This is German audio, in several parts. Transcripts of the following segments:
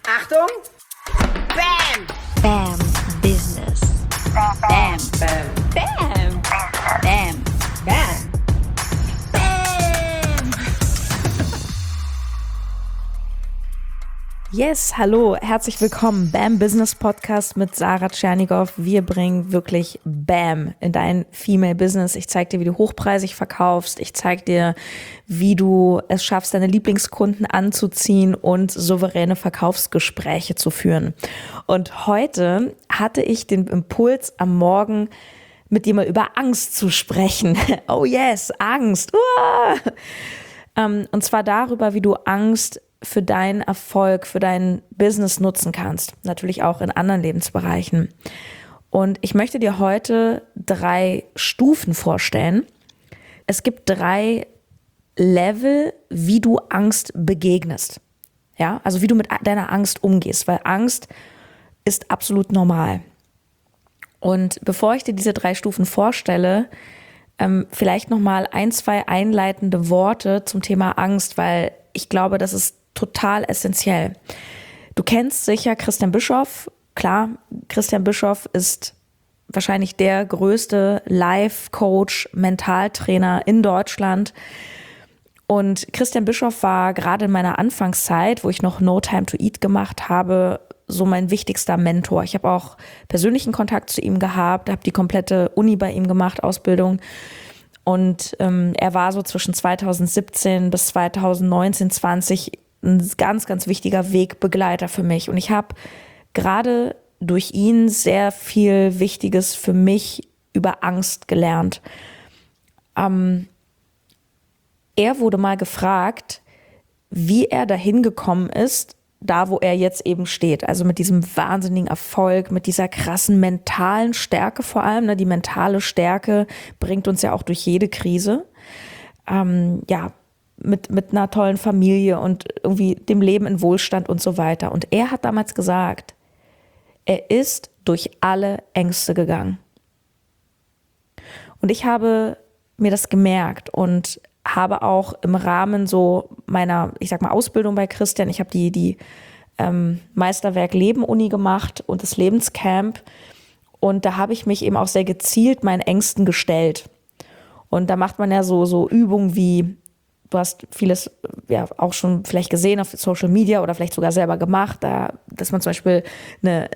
Achtung! Bam! Bam Business. Bam! Bam! Bam. Bam. Bam! Yes, hallo, herzlich willkommen. Bam Business Podcast mit Sarah Tschernigow. Wir bringen wirklich Bam in dein Female Business. Ich zeige dir, wie du hochpreisig verkaufst. Ich zeige dir, wie du es schaffst, deine Lieblingskunden anzuziehen und souveräne Verkaufsgespräche zu führen. Und heute hatte ich den Impuls am Morgen, mit dir mal über Angst zu sprechen. Oh yes, Angst. Und zwar darüber, wie du Angst für deinen Erfolg, für dein Business nutzen kannst. Natürlich auch in anderen Lebensbereichen. Und ich möchte dir heute 3 Stufen vorstellen. Es gibt 3 Level, wie du Angst begegnest. Ja, also wie du mit deiner Angst umgehst, weil Angst ist absolut normal. Und bevor ich dir diese 3 Stufen vorstelle, vielleicht nochmal 1, 2 einleitende Worte zum Thema Angst, weil ich glaube, das ist total essentiell. Du kennst sicher Christian Bischoff. Klar, Christian Bischoff ist wahrscheinlich der größte Life-Coach, Mentaltrainer in Deutschland. Und Christian Bischoff war gerade in meiner Anfangszeit, wo ich noch No Time to Eat gemacht habe, so mein wichtigster Mentor. Ich habe auch persönlichen Kontakt zu ihm gehabt, habe die komplette Uni bei ihm gemacht, Ausbildung. Und er war so zwischen 2017 bis 2019, 20 ein ganz, ganz wichtiger Wegbegleiter für mich. Und ich habe gerade durch ihn sehr viel Wichtiges für mich über Angst gelernt. Er wurde mal gefragt, wie er dahin gekommen ist, da wo er jetzt eben steht. Also mit diesem wahnsinnigen Erfolg, mit dieser krassen mentalen Stärke vor allem. Ne? Die mentale Stärke bringt uns ja auch durch jede Krise. Mit einer tollen Familie und irgendwie dem Leben in Wohlstand und so weiter. Und er hat damals gesagt, er ist durch alle Ängste gegangen. Und ich habe mir das gemerkt und habe auch im Rahmen so meiner, ich sag mal, Ausbildung bei Christian, ich habe die Meisterwerk Leben Uni gemacht und das Lebenscamp. Und da habe ich mich eben auch sehr gezielt meinen Ängsten gestellt. Und da macht man ja so Übungen wie, du hast vieles ja auch schon vielleicht gesehen auf Social Media oder vielleicht sogar selber gemacht, dass man zum Beispiel eine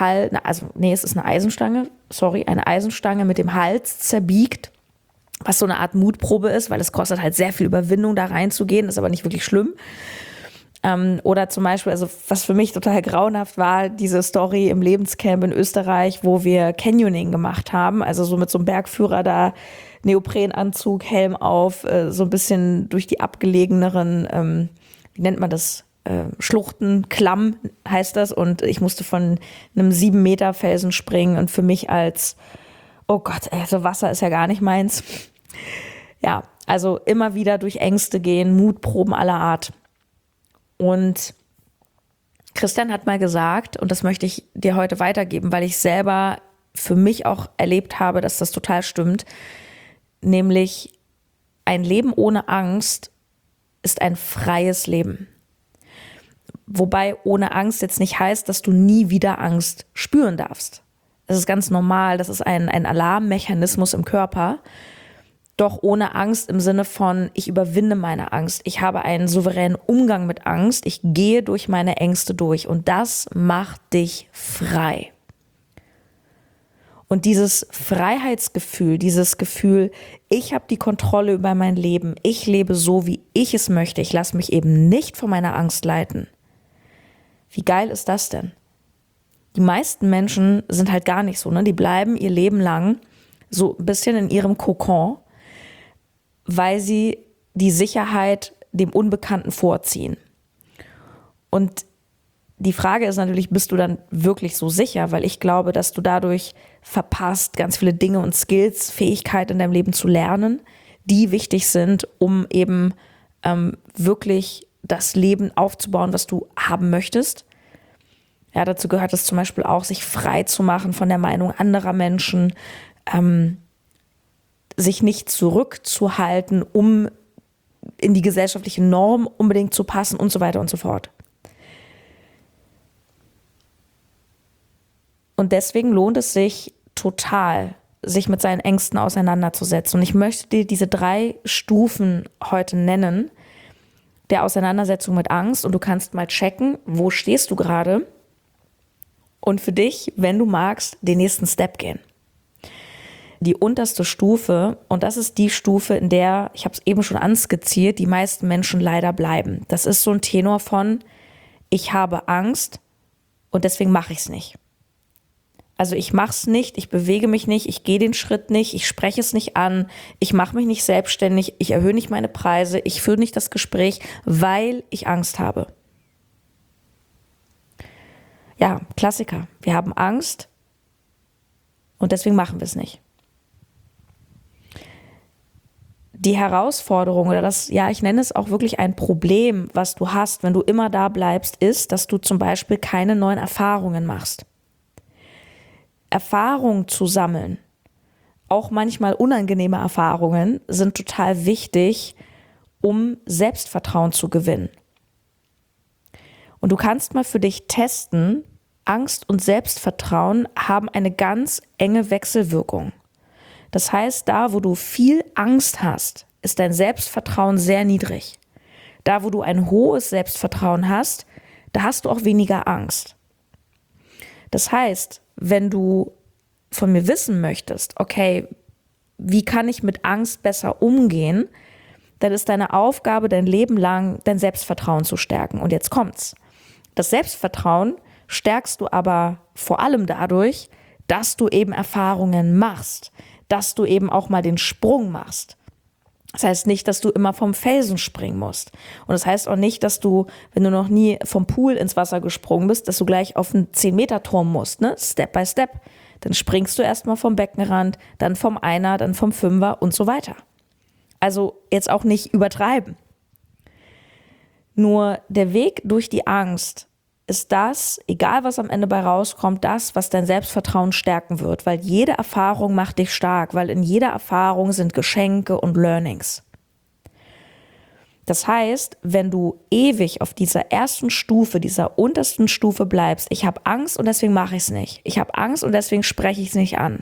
Eisenstange mit dem Hals zerbiegt, was so eine Art Mutprobe ist, weil es kostet halt sehr viel Überwindung, da reinzugehen, ist aber nicht wirklich schlimm. Oder zum Beispiel, also was für mich total grauenhaft war, diese Story im Lebenscamp in Österreich, wo wir Canyoning gemacht haben, also so mit so einem Bergführer da, Neoprenanzug, Helm auf, so ein bisschen durch die abgelegeneren, wie nennt man das, Schluchten, Klamm heißt das. Und ich musste von einem 7 Meter Felsen springen und für mich oh Gott, also Wasser ist ja gar nicht meins. Ja, also immer wieder durch Ängste gehen, Mutproben aller Art. Und Christian hat mal gesagt, und das möchte ich dir heute weitergeben, weil ich selber für mich auch erlebt habe, dass das total stimmt, nämlich ein Leben ohne Angst ist ein freies Leben. Wobei ohne Angst jetzt nicht heißt, dass du nie wieder Angst spüren darfst. Das ist ganz normal, das ist ein Alarmmechanismus im Körper. Doch ohne Angst im Sinne von, ich überwinde meine Angst. Ich habe einen souveränen Umgang mit Angst. Ich gehe durch meine Ängste durch. Und das macht dich frei. Und dieses Freiheitsgefühl, dieses Gefühl, ich habe die Kontrolle über mein Leben. Ich lebe so, wie ich es möchte. Ich lasse mich eben nicht von meiner Angst leiten. Wie geil ist das denn? Die meisten Menschen sind halt gar nicht so, ne? Die bleiben ihr Leben lang so ein bisschen in ihrem Kokon, weil sie die Sicherheit dem Unbekannten vorziehen. Und die Frage ist natürlich, bist du dann wirklich so sicher? Weil ich glaube, dass du dadurch verpasst, ganz viele Dinge und Skills, Fähigkeiten in deinem Leben zu lernen, die wichtig sind, um eben wirklich das Leben aufzubauen, was du haben möchtest. Ja, dazu gehört es zum Beispiel auch, sich frei zu machen von der Meinung anderer Menschen, sich nicht zurückzuhalten, um in die gesellschaftliche Norm unbedingt zu passen und so weiter und so fort. Und deswegen lohnt es sich total, sich mit seinen Ängsten auseinanderzusetzen. Und ich möchte dir diese 3 Stufen heute nennen, der Auseinandersetzung mit Angst. Und du kannst mal checken, wo stehst du gerade und für dich, wenn du magst, den nächsten Step gehen. Die unterste Stufe, und das ist die Stufe, in der, ich habe es eben schon anskizziert, die meisten Menschen leider bleiben. Das ist so ein Tenor von, ich habe Angst und deswegen mache ich es nicht. Also ich mache es nicht, ich bewege mich nicht, ich gehe den Schritt nicht, ich spreche es nicht an, ich mache mich nicht selbstständig, ich erhöhe nicht meine Preise, ich führe nicht das Gespräch, weil ich Angst habe. Ja, Klassiker. Wir haben Angst und deswegen machen wir es nicht. Die Herausforderung oder das, ja, ich nenne es auch wirklich ein Problem, was du hast, wenn du immer da bleibst, ist, dass du zum Beispiel keine neuen Erfahrungen machst. Erfahrungen zu sammeln, auch manchmal unangenehme Erfahrungen, sind total wichtig, um Selbstvertrauen zu gewinnen. Und du kannst mal für dich testen, Angst und Selbstvertrauen haben eine ganz enge Wechselwirkung. Das heißt, da, wo du viel Angst hast, ist dein Selbstvertrauen sehr niedrig. Da, wo du ein hohes Selbstvertrauen hast, da hast du auch weniger Angst. Das heißt, wenn du von mir wissen möchtest, okay, wie kann ich mit Angst besser umgehen, dann ist deine Aufgabe, dein Leben lang dein Selbstvertrauen zu stärken. Und jetzt kommt's. Das Selbstvertrauen stärkst du aber vor allem dadurch, dass du eben Erfahrungen machst, dass du eben auch mal den Sprung machst. Das heißt nicht, dass du immer vom Felsen springen musst. Und das heißt auch nicht, dass du, wenn du noch nie vom Pool ins Wasser gesprungen bist, dass du gleich auf einen 10-Meter-Turm musst, ne? Step by Step. Dann springst du erstmal vom Beckenrand, dann vom Einer, dann vom Fünfer und so weiter. Also jetzt auch nicht übertreiben. Nur der Weg durch die Angst ist das, egal was am Ende bei rauskommt, das, was dein Selbstvertrauen stärken wird, weil jede Erfahrung macht dich stark, weil in jeder Erfahrung sind Geschenke und Learnings. Das heißt, wenn du ewig auf dieser ersten Stufe, dieser untersten Stufe bleibst, ich habe Angst und deswegen mache ich es nicht, ich habe Angst und deswegen spreche ich es nicht an,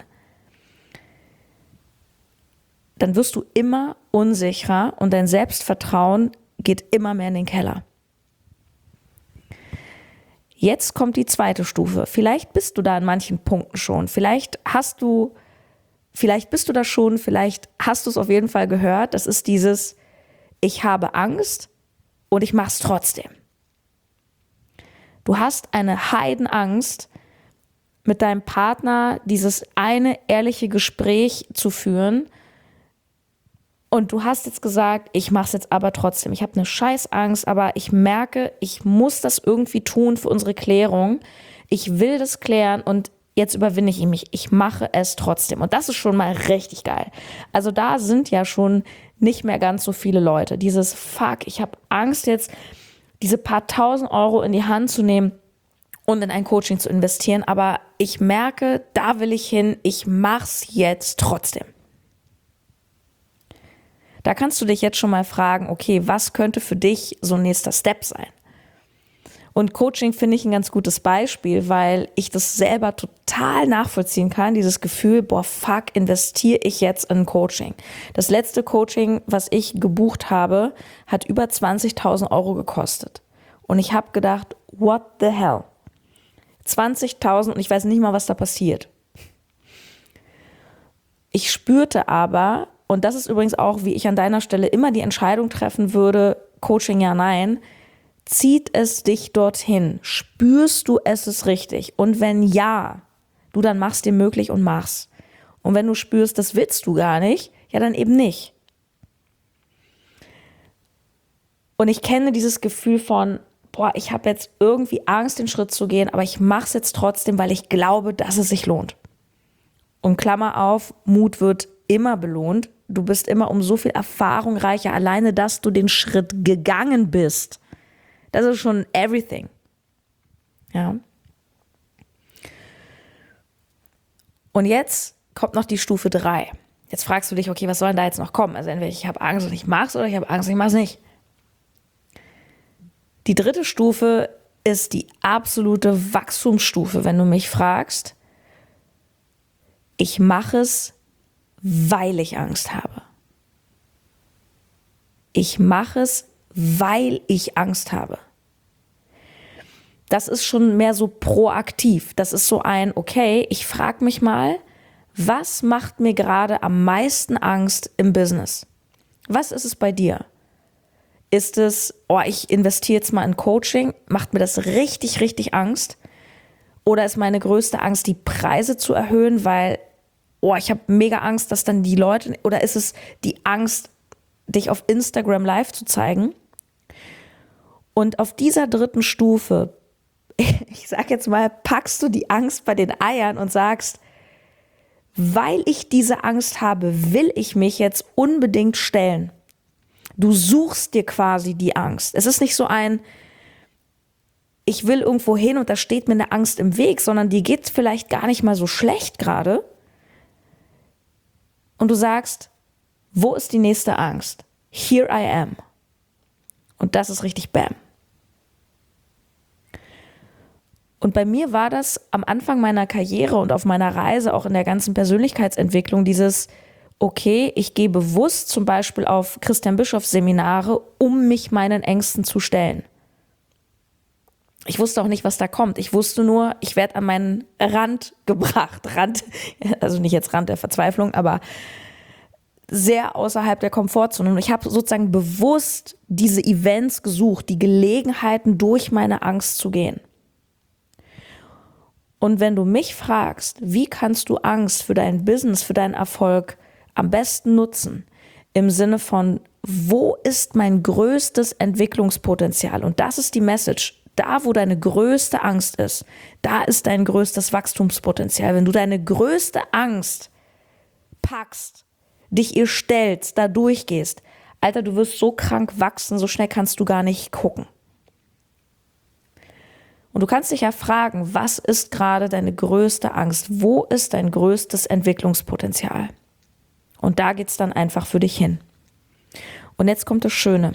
dann wirst du immer unsicherer und dein Selbstvertrauen geht immer mehr in den Keller. Jetzt kommt die zweite Stufe. Vielleicht bist du da an manchen Punkten schon. Vielleicht bist du da schon, vielleicht hast du es auf jeden Fall gehört. Das ist dieses, ich habe Angst und ich mache es trotzdem. Du hast eine Heidenangst, mit deinem Partner dieses eine ehrliche Gespräch zu führen. Und du hast jetzt gesagt, ich mache es jetzt aber trotzdem. Ich habe eine Scheißangst, aber ich merke, ich muss das irgendwie tun für unsere Klärung. Ich will das klären und jetzt überwinde ich mich. Ich mache es trotzdem. Und das ist schon mal richtig geil. Also da sind ja schon nicht mehr ganz so viele Leute. Dieses Fuck, ich habe Angst jetzt, diese paar tausend Euro in die Hand zu nehmen und in ein Coaching zu investieren. Aber ich merke, da will ich hin. Ich mache es jetzt trotzdem. Da kannst du dich jetzt schon mal fragen, okay, was könnte für dich so ein nächster Step sein? Und Coaching finde ich ein ganz gutes Beispiel, weil ich das selber total nachvollziehen kann, dieses Gefühl, boah, fuck, investiere ich jetzt in Coaching. Das letzte Coaching, was ich gebucht habe, hat über 20.000 Euro gekostet. Und ich habe gedacht, what the hell? 20.000 und ich weiß nicht mal, was da passiert. Ich spürte aber, und das ist übrigens auch, wie ich an deiner Stelle immer die Entscheidung treffen würde, Coaching ja, nein, zieht es dich dorthin? Spürst du, es ist richtig? Und wenn ja, du dann machst dir möglich und machst. Und wenn du spürst, das willst du gar nicht, ja dann eben nicht. Und ich kenne dieses Gefühl von, boah, ich habe jetzt irgendwie Angst, den Schritt zu gehen, aber ich mache es jetzt trotzdem, weil ich glaube, dass es sich lohnt. Und Klammer auf, Mut wird immer belohnt. Du bist immer um so viel Erfahrung reicher, alleine, dass du den Schritt gegangen bist. Das ist schon everything. Ja. Und jetzt kommt noch die Stufe 3. Jetzt fragst du dich, okay, was soll denn da jetzt noch kommen? Also entweder ich habe Angst und ich mach's oder ich habe Angst und ich mach's nicht. Die dritte Stufe ist die absolute Wachstumsstufe, wenn du mich fragst. Ich mache es, weil ich Angst habe. Ich mache es, weil ich Angst habe. Das ist schon mehr so proaktiv. Das ist so ein, okay, ich frage mich mal, was macht mir gerade am meisten Angst im Business? Was ist es bei dir? Ist es, ich investiere jetzt mal in Coaching, macht mir das richtig, richtig Angst? Oder ist meine größte Angst, die Preise zu erhöhen, weil, ich habe mega Angst, dass dann die Leute, oder ist es die Angst, dich auf Instagram live zu zeigen? Und auf dieser dritten Stufe, ich sag jetzt mal, packst du die Angst bei den Eiern und sagst, weil ich diese Angst habe, will ich mich jetzt unbedingt stellen. Du suchst dir quasi die Angst. Es ist nicht so ein, ich will irgendwo hin und da steht mir eine Angst im Weg, sondern dir geht's vielleicht gar nicht mal so schlecht gerade. Und du sagst, wo ist die nächste Angst? Here I am. Und das ist richtig Bam. Und bei mir war das am Anfang meiner Karriere und auf meiner Reise, auch in der ganzen Persönlichkeitsentwicklung, dieses, okay, ich gehe bewusst zum Beispiel auf Christian Bischoff Seminare, um mich meinen Ängsten zu stellen. Ich wusste auch nicht, was da kommt. Ich wusste nur, ich werde an meinen Rand gebracht. Also nicht jetzt Rand der Verzweiflung, aber sehr außerhalb der Komfortzone. Und ich habe sozusagen bewusst diese Events gesucht, die Gelegenheiten, durch meine Angst zu gehen. Und wenn du mich fragst, wie kannst du Angst für dein Business, für deinen Erfolg am besten nutzen, im Sinne von, wo ist mein größtes Entwicklungspotenzial? Und das ist die Message. Da, wo deine größte Angst ist, da ist dein größtes Wachstumspotenzial. Wenn du deine größte Angst packst, dich ihr stellst, da durchgehst, Alter, du wirst so krank wachsen, so schnell kannst du gar nicht gucken. Und du kannst dich ja fragen, was ist gerade deine größte Angst? Wo ist dein größtes Entwicklungspotenzial? Und da geht's dann einfach für dich hin. Und jetzt kommt das Schöne.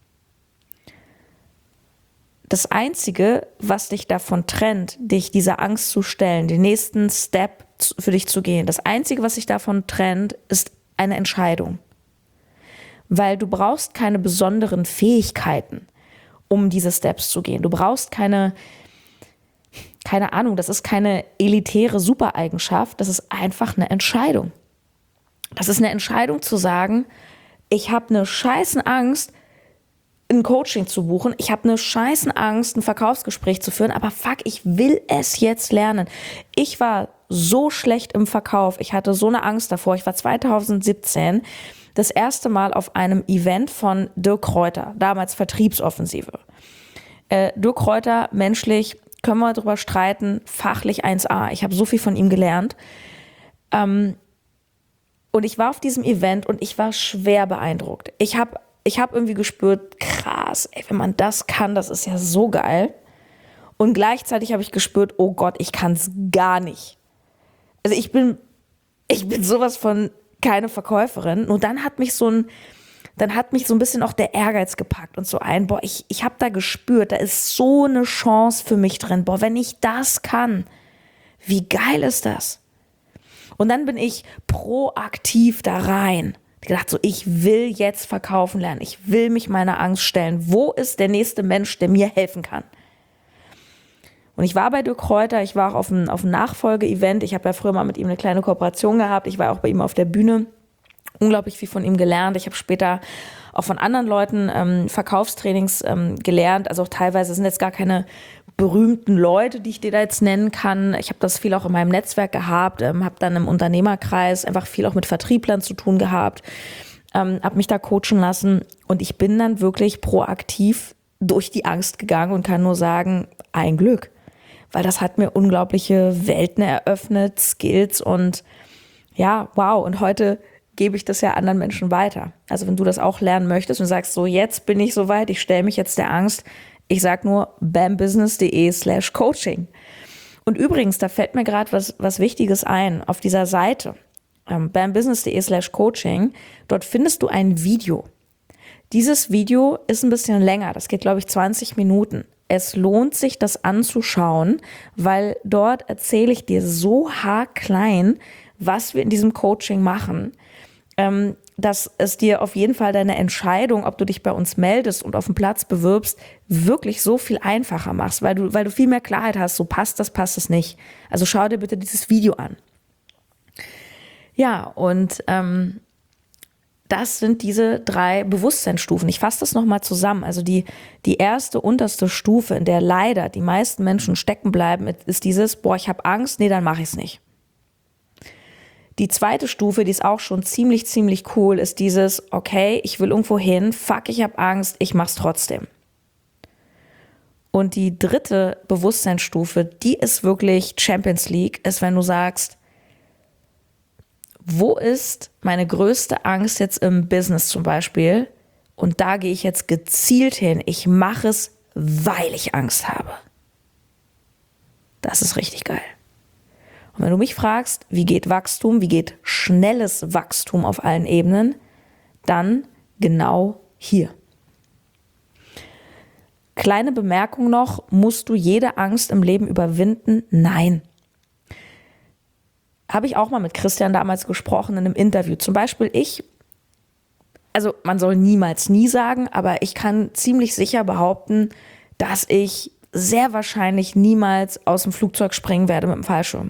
Das Einzige, was dich davon trennt, dich dieser Angst zu stellen, den nächsten Step für dich zu gehen, das Einzige, was dich davon trennt, ist eine Entscheidung. Weil du brauchst keine besonderen Fähigkeiten, um diese Steps zu gehen. Du brauchst keine Ahnung, das ist keine elitäre Supereigenschaft, das ist einfach eine Entscheidung. Das ist eine Entscheidung zu sagen, ich habe eine scheißen Angst, ein Coaching zu buchen, ich habe eine scheißen Angst, ein Verkaufsgespräch zu führen, aber fuck, ich will es jetzt lernen. Ich war so schlecht im Verkauf, ich hatte so eine Angst davor. Ich war 2017 das erste Mal auf einem Event von Dirk Kräuter, damals Vertriebsoffensive. Dirk Kräuter, menschlich, können wir drüber streiten, fachlich 1A. Ich habe so viel von ihm gelernt. Und ich war auf diesem Event und ich war schwer beeindruckt. Ich habe irgendwie gespürt, krass, ey, wenn man das kann, das ist ja so geil. Und gleichzeitig habe ich gespürt, oh Gott, ich kann es gar nicht. Also ich bin sowas von keine Verkäuferin. Und dann hat mich so ein bisschen auch der Ehrgeiz gepackt und so ein, ich habe da gespürt, da ist so eine Chance für mich drin. Wenn ich das kann, wie geil ist das? Und dann bin ich proaktiv da rein. Ich gedacht so, ich will jetzt verkaufen lernen. Ich will mich meiner Angst stellen. Wo ist der nächste Mensch, der mir helfen kann? Und ich war bei Dirk Kräuter, ich war auch auf einem Nachfolge-Event. Ich habe ja früher mal mit ihm eine kleine Kooperation gehabt. Ich war auch bei ihm auf der Bühne. Unglaublich viel von ihm gelernt. Ich habe später auch von anderen Leuten Verkaufstrainings gelernt. Also auch teilweise sind jetzt gar keine berühmten Leute, die ich dir da jetzt nennen kann. Ich habe das viel auch in meinem Netzwerk gehabt, habe dann im Unternehmerkreis einfach viel auch mit Vertrieblern zu tun gehabt, habe mich da coachen lassen und ich bin dann wirklich proaktiv durch die Angst gegangen und kann nur sagen, ein Glück, weil das hat mir unglaubliche Welten eröffnet, Skills und ja, wow. Und heute gebe ich das ja anderen Menschen weiter. Also wenn du das auch lernen möchtest und sagst, so jetzt bin ich soweit, ich stelle mich jetzt der Angst, ich sag nur bambusiness.de/coaching. Und übrigens, da fällt mir gerade was Wichtiges ein auf dieser Seite, bambusiness.de/coaching, dort findest du ein Video. Dieses Video ist ein bisschen länger, das geht, glaube ich, 20 Minuten. Es lohnt sich, das anzuschauen, weil dort erzähle ich dir so haarklein, was wir in diesem Coaching machen, dass es dir auf jeden Fall deine Entscheidung, ob du dich bei uns meldest und auf den Platz bewirbst, wirklich so viel einfacher machst, weil du viel mehr Klarheit hast, so passt das nicht. Also schau dir bitte dieses Video an. Ja, und das sind diese 3 Bewusstseinsstufen. Ich fasse das nochmal zusammen. Also die erste, unterste Stufe, in der leider die meisten Menschen stecken bleiben, ist dieses, ich habe Angst, nee, dann mache ich es nicht. Die zweite Stufe, die ist auch schon ziemlich cool, ist dieses, okay, ich will irgendwo hin, fuck, ich habe Angst, ich mach's trotzdem. Und die dritte Bewusstseinsstufe, die ist wirklich Champions League, ist, wenn du sagst, wo ist meine größte Angst jetzt im Business zum Beispiel? Und da gehe ich jetzt gezielt hin. Ich mache es, weil ich Angst habe. Das ist richtig geil. Und wenn du mich fragst, wie geht Wachstum, wie geht schnelles Wachstum auf allen Ebenen, dann genau hier. Kleine Bemerkung noch, musst du jede Angst im Leben überwinden? Nein. Habe ich auch mal mit Christian damals gesprochen in einem Interview. Zum Beispiel also man soll niemals nie sagen, aber ich kann ziemlich sicher behaupten, dass ich sehr wahrscheinlich niemals aus dem Flugzeug springen werde mit dem Fallschirm.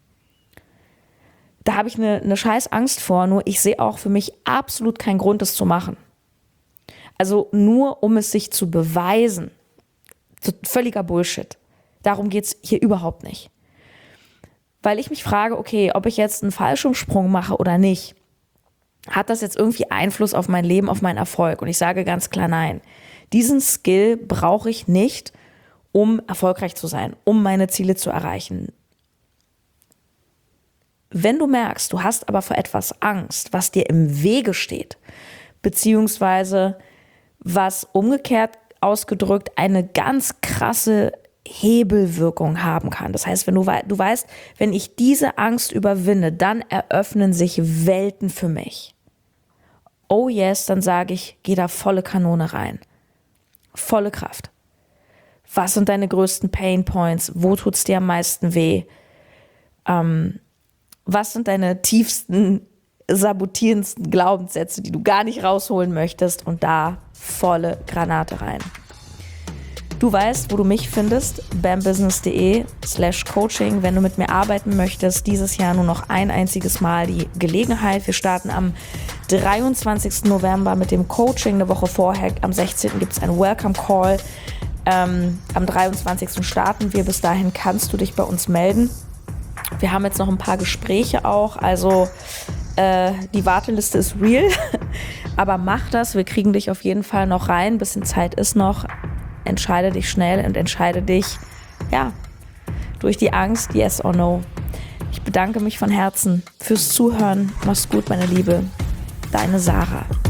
Da habe ich eine scheiß Angst vor, nur ich sehe auch für mich absolut keinen Grund, das zu machen. Also nur, um es sich zu beweisen. Völliger Bullshit. Darum geht es hier überhaupt nicht. Weil ich mich frage, okay, ob ich jetzt einen Fallschirmsprung mache oder nicht, hat das jetzt irgendwie Einfluss auf mein Leben, auf meinen Erfolg? Und ich sage ganz klar nein. Diesen Skill brauche ich nicht, um erfolgreich zu sein, um meine Ziele zu erreichen. Wenn du merkst, du hast aber vor etwas Angst, was dir im Wege steht, beziehungsweise was umgekehrt ausgedrückt eine ganz krasse Hebelwirkung haben kann. Das heißt, wenn du weißt, wenn ich diese Angst überwinde, dann eröffnen sich Welten für mich. Oh yes, dann sage ich, geh da volle Kanone rein. Volle Kraft. Was sind deine größten Pain Points? Wo tut's dir am meisten weh? Was sind deine tiefsten, sabotierendsten Glaubenssätze, die du gar nicht rausholen möchtest? Und da volle Granate rein. Du weißt, wo du mich findest, bambusiness.de/coaching. Wenn du mit mir arbeiten möchtest, dieses Jahr nur noch ein einziges Mal die Gelegenheit. Wir starten am 23. November mit dem Coaching, eine Woche vorher. Am 16. gibt es einen Welcome Call. Am 23. starten wir. Bis dahin kannst du dich bei uns melden. Wir haben jetzt noch ein paar Gespräche auch, also die Warteliste ist real, aber mach das, wir kriegen dich auf jeden Fall noch rein, ein bisschen Zeit ist noch, entscheide dich schnell und entscheide dich, durch die Angst, yes or no. Ich bedanke mich von Herzen fürs Zuhören, mach's gut, meine Liebe, deine Sarah.